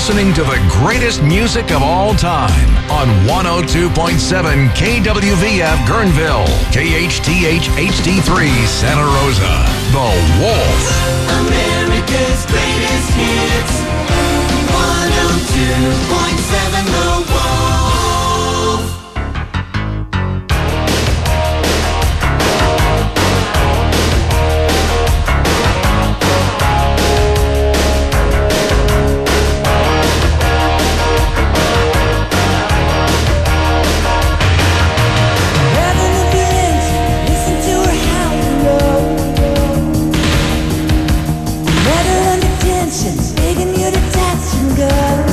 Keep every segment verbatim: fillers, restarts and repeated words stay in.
listening to the greatest music of all time on one oh two point seven K W V F Guerneville, K H T H H D three Santa Rosa. The Wolf. America's greatest hits. one oh two point seven The Wolf. Begging you to touch and go.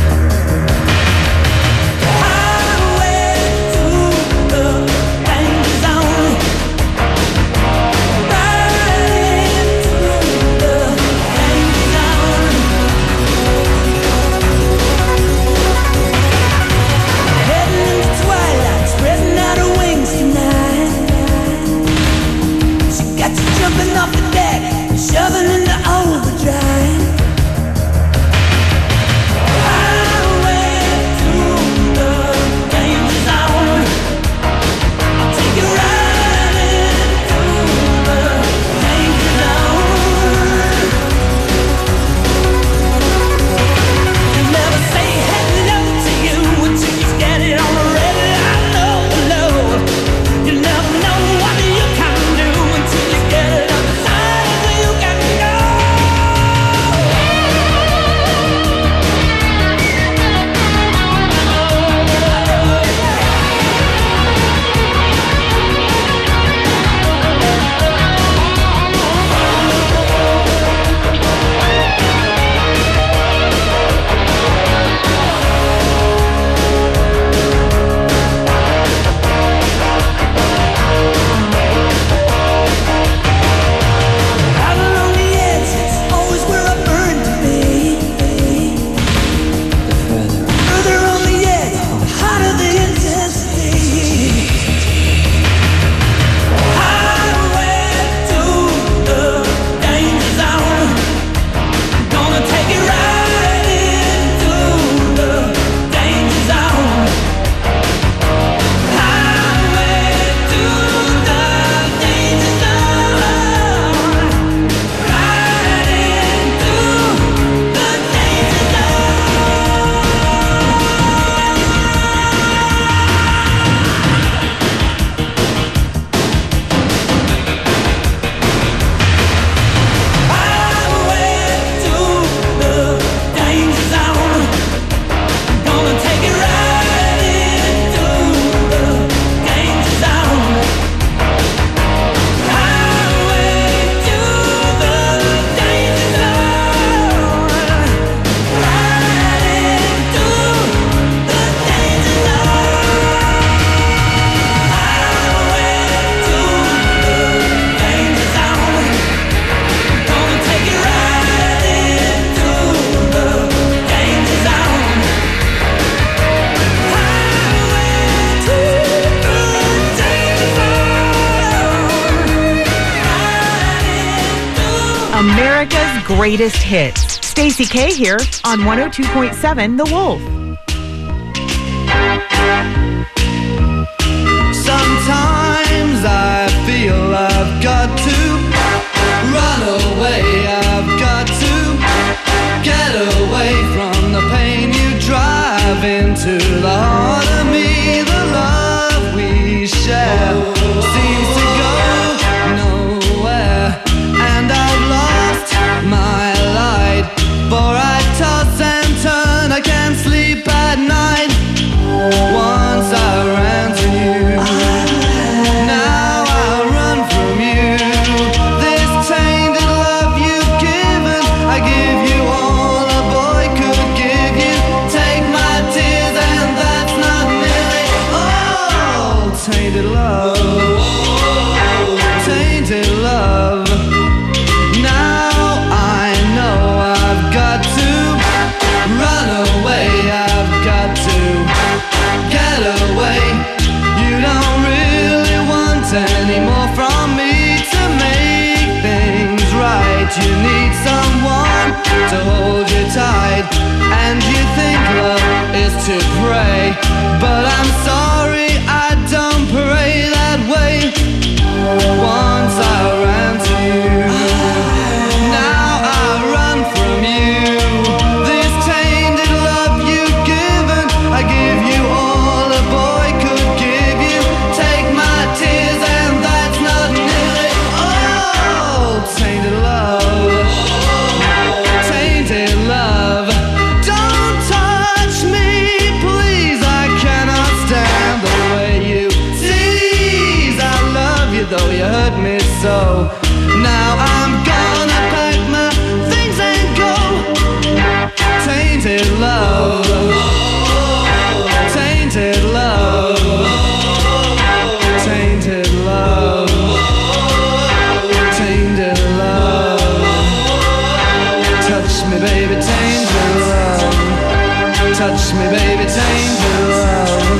America's greatest hits. Stacey K here on one oh two point seven The Wolf. Sometimes I feel I've got to run away. I've got to get away from the pain you drive into the heart of me. The love we share seems to go nowhere, and I've lost my light, for I toss and turn, I can't sleep at night. Once I ran to you, now I run from you. This tainted love you've given, I give you all a boy could give you. Take my tears and that's not nearly all. Tainted love, tainted love. Now I know I've got to run away, I've got to get away. You don't really want any more from me to make things right. You need someone to hold you tight and you think love is to pray, but I'm sorry, I don't pray that way. Once I ran to you, now I run from you. This tainted love you've given, I give you all a boy could give you. Take my tears and that's not nearly all. Tainted love, tainted love. Don't touch me, please, I cannot stand the way you tease. I love you though you hurt me so. Now I'm gonna pack my things and go. Tainted love, tainted love, tainted love, tainted love. Touch me, baby, tainted love. Touch me, baby, tainted love.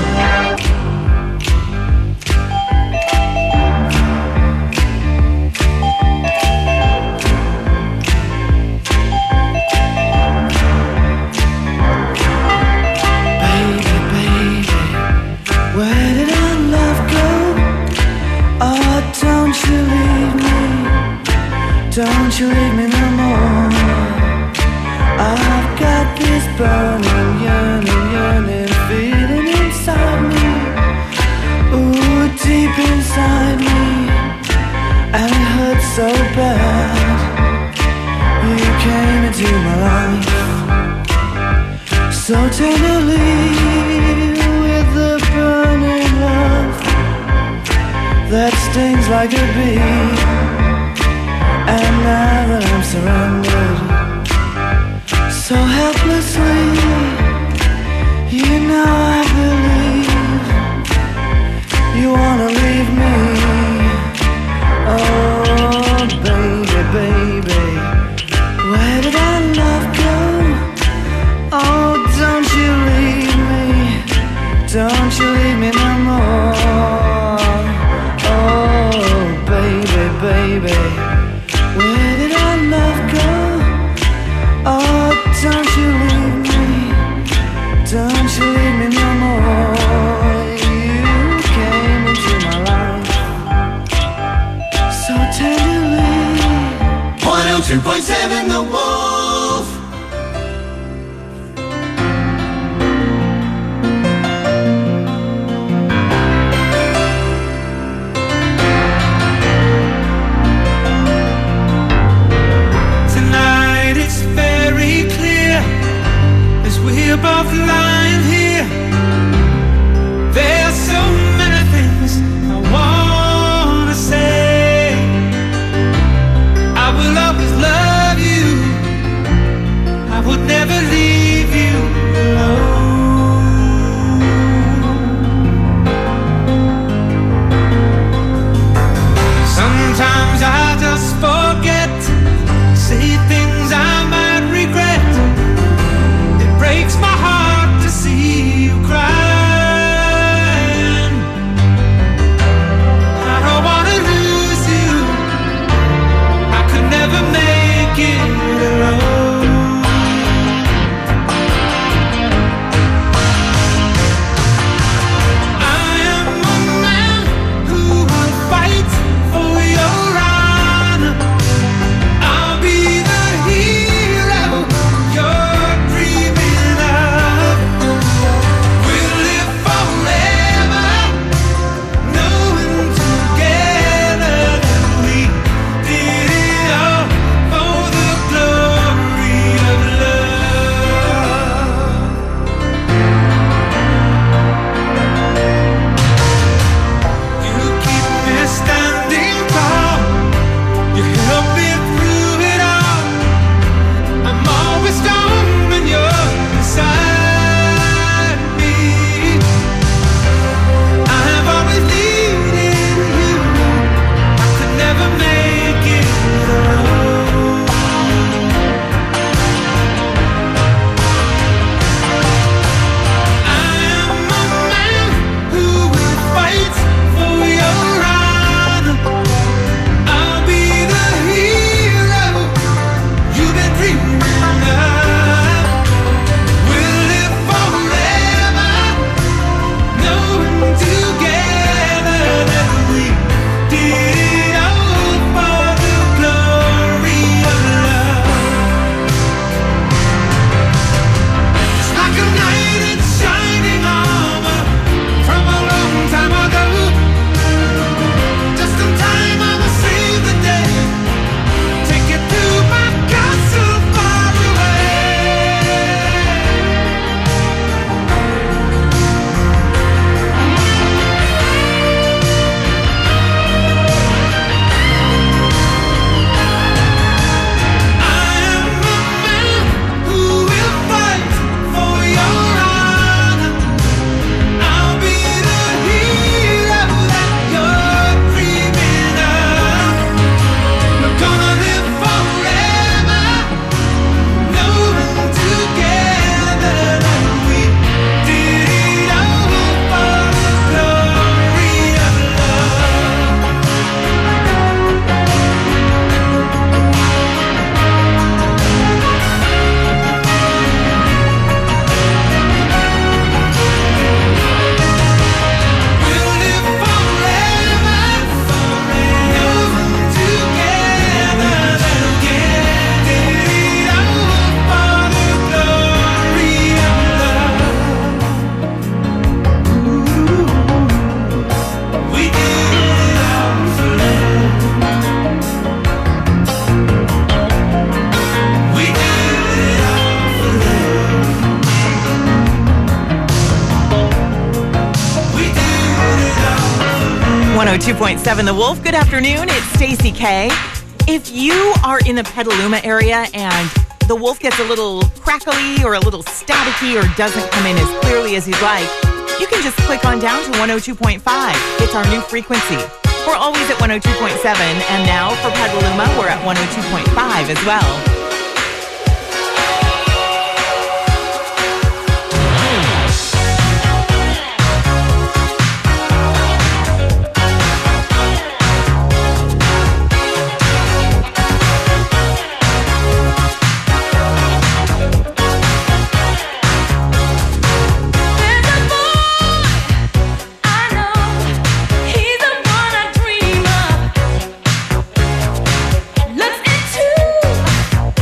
Baby, baby, where did our love go? Oh, don't you leave me, don't you leave me no more. I've got this burning, yearning, yearning feeling inside me, ooh, deep inside me, and it hurts so bad. You came into my life so tenderly, with the burning love that stings like a bee. And now that I'm surrendered so helplessly, you know I believe you wanna leave me. Oh, baby, baby, where did our love go? Oh, don't you leave me, don't you leave me no more. Oh, baby, baby, where did our love go? Oh, don't you leave me, don't you leave me no more. You came into my life so tenderly. one oh two point seven The Wolf. one oh two point seven The Wolf. Good afternoon. It's Stacey K. If you are in the Petaluma area and the Wolf gets a little crackly or a little staticky or doesn't come in as clearly as you'd like, you can just click on down to one oh two point five. It's our new frequency. We're always at one oh two point seven, and now for Petaluma, we're at one oh two point five as well. Looks into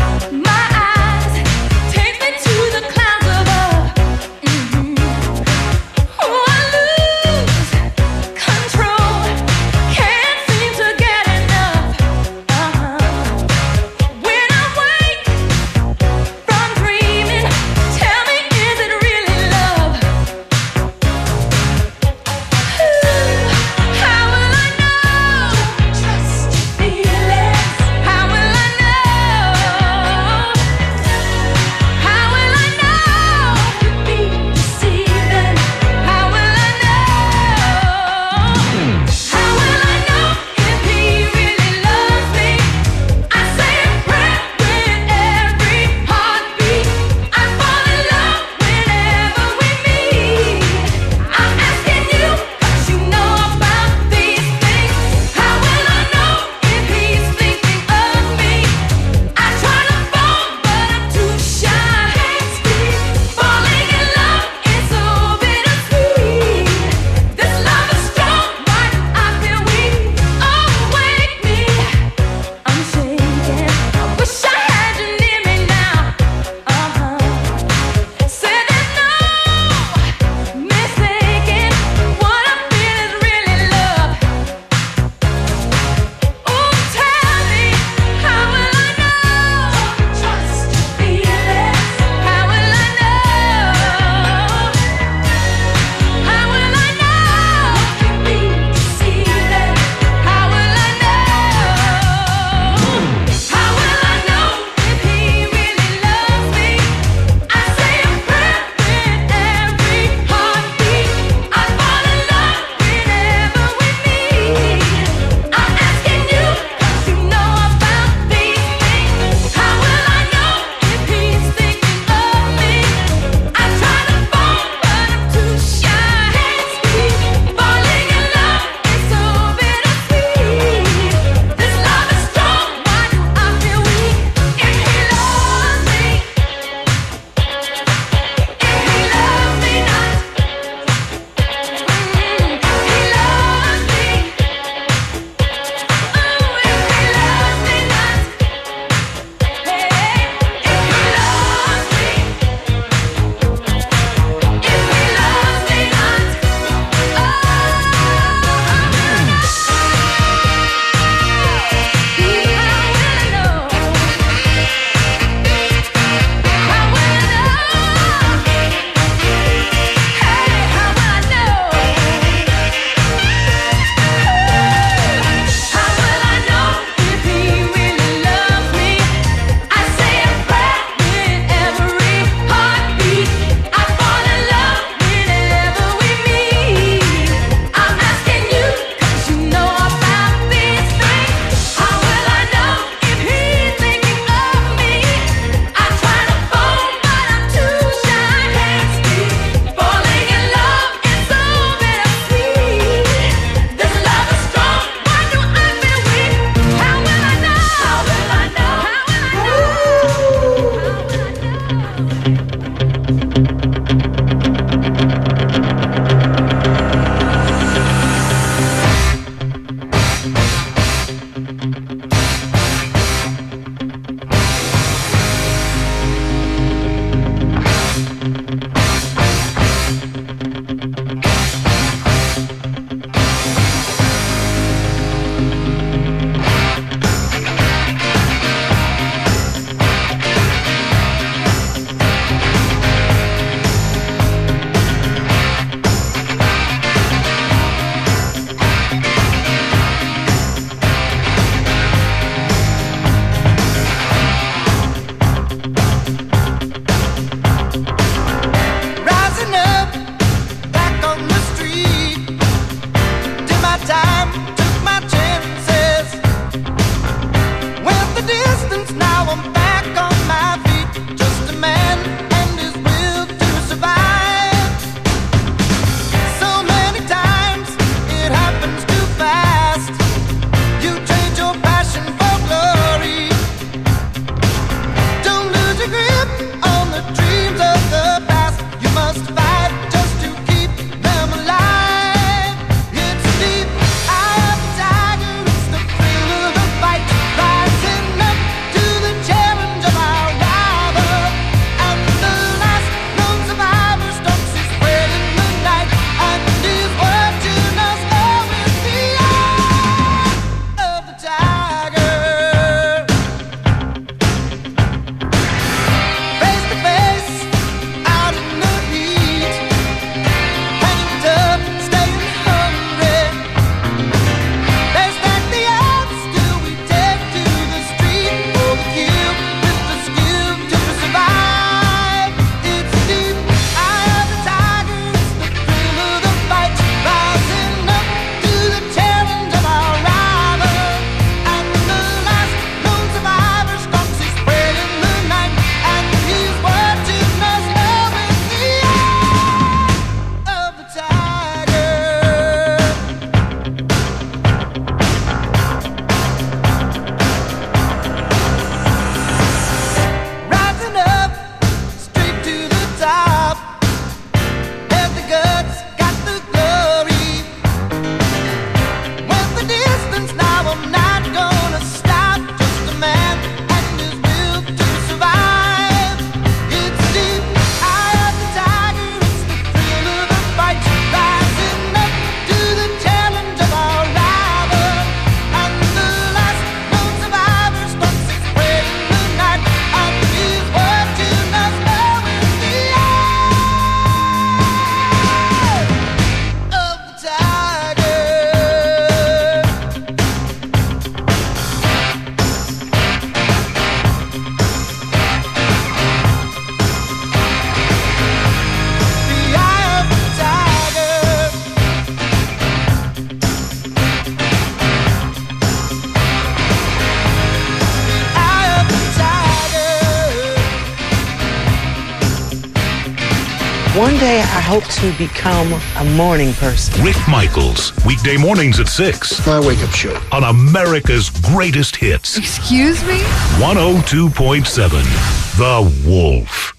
One day I hope to become a morning person. Rick Michaels, weekday mornings at six. My wake-up show. On America's Greatest Hits. Excuse me? one oh two point seven, The Wolf.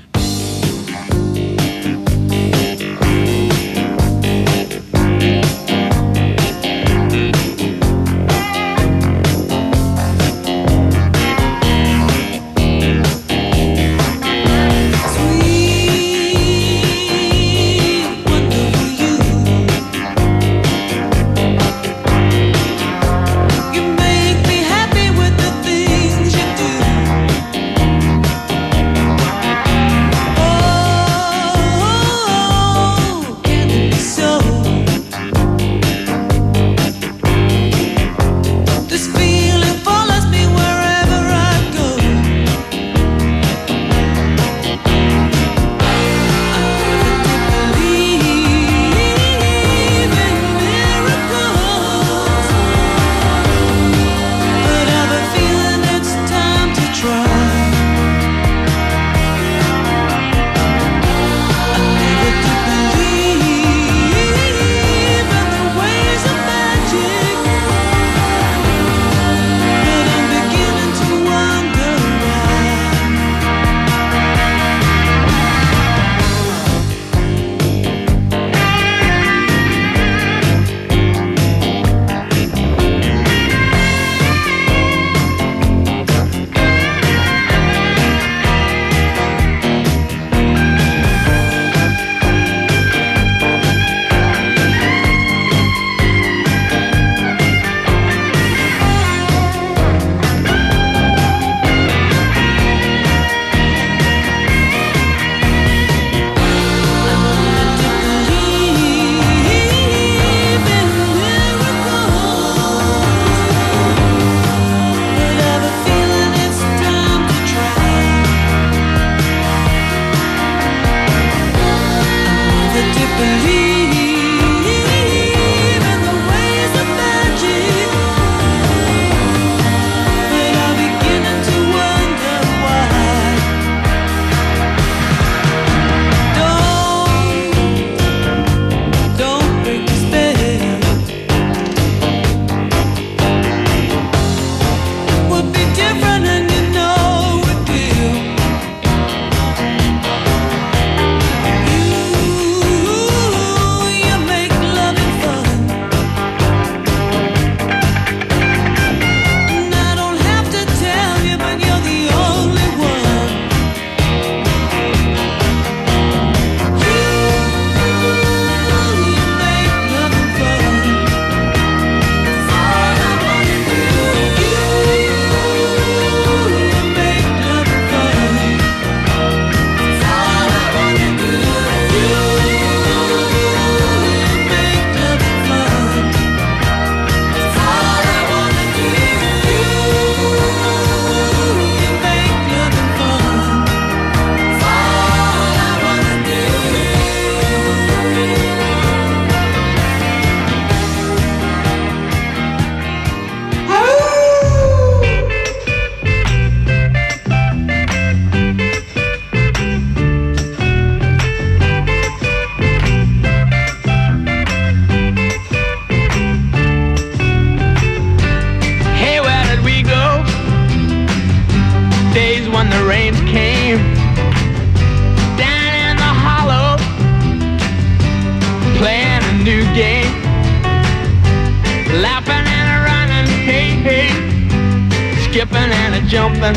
Jumping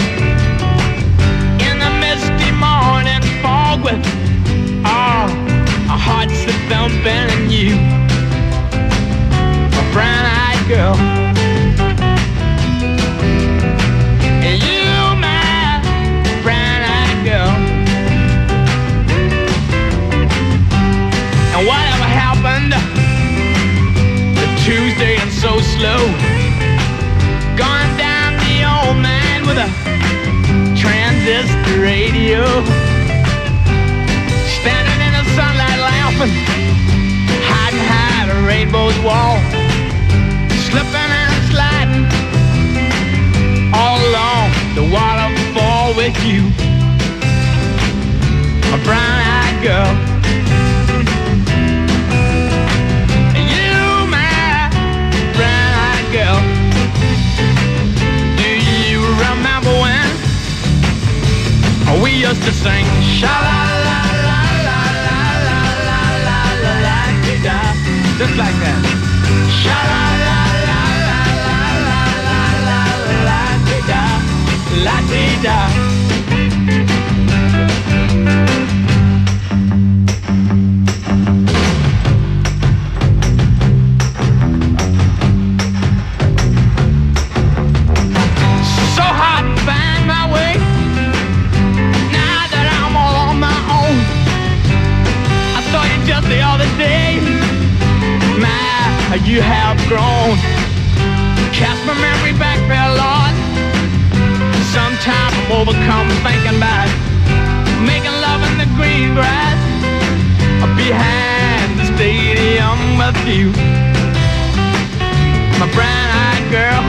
in the misty morning fog with all oh, our hearts a thumping, and you, a brown-eyed girl, and you, my brown-eyed girl, and whatever happened to Tuesday and so slow, gone down the old man with a transistor radio, standing in the sunlight laughing, hiding behind a rainbow's wall, slipping and sliding all along the waterfall with you, a brown-eyed girl. like that. Sha la la la la la la la la la dee da, la dee da. The other day, my, you have grown. Cast my memory back there, Lord. Sometimes I'm overcome thinking about making love in the green grass behind the stadium with you, my brown-eyed girl.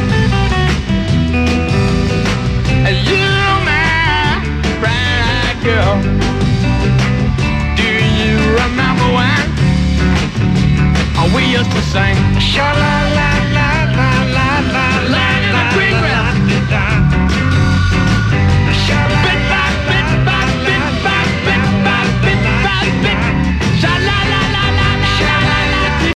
You, my brown-eyed girl. Remember when we used to sing sha la